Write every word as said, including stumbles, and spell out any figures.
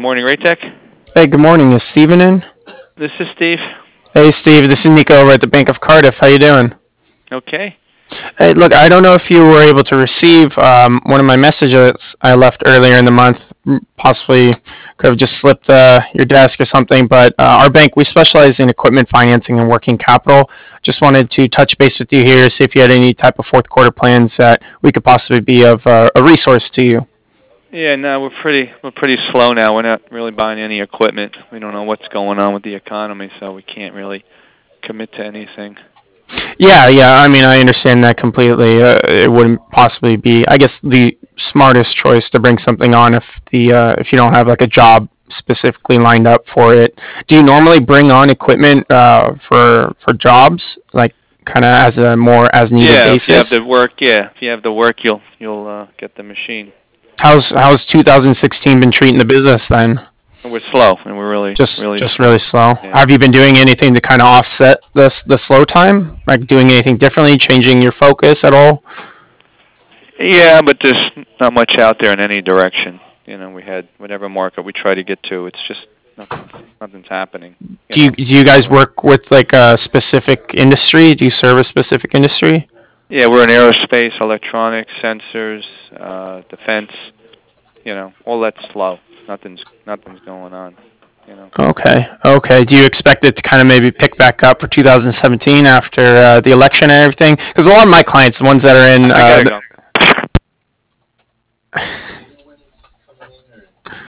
morning, Raytech. Hey, good morning. Is Steven in? This is Steve. Hey, Steve. This is Nico over at the Bank of Cardiff. How you doing? Okay. Hey, look, I don't know if you were able to receive um, one of my messages I left earlier in the month. Possibly could have just slipped uh, your desk or something, but uh, our bank, we specialize in equipment financing and working capital. Just wanted to touch base with you here, see if you had any type of fourth quarter plans that we could possibly be of uh, a resource to you. Yeah, no, we're pretty we're pretty slow now. We're not really buying any equipment. We don't know what's going on with the economy, so we can't really commit to anything. Yeah, yeah. I mean, I understand that completely. Uh, it wouldn't possibly be, I guess, the smartest choice to bring something on if the uh, if you don't have like a job specifically lined up for it. Do you normally bring on equipment uh, for for jobs, like kind of as a more as needed yeah, basis? if you have the work, yeah, if you have the work, you'll you'll uh, get the machine. How's how's two thousand sixteen been treating the business then? We're slow, and we're really Just really just really slow. Yeah. Have you been doing anything to kind of offset this the slow time? Like doing anything differently, changing your focus at all? Yeah, but there's not much out there in any direction. You know, we had whatever market we try to get to. It's just nothing, nothing's happening. You Do you know? do you guys work with like a specific industry? Do you serve a specific industry? Yeah, we're in aerospace, electronics, sensors, uh, defense. You know, all that's slow. Nothing's nothing's going on. You know. Okay, okay. Do you expect it to kind of maybe pick back up for two thousand seventeen after uh, the election and everything? Because a lot of my clients, the ones that are in, I gotta uh, go.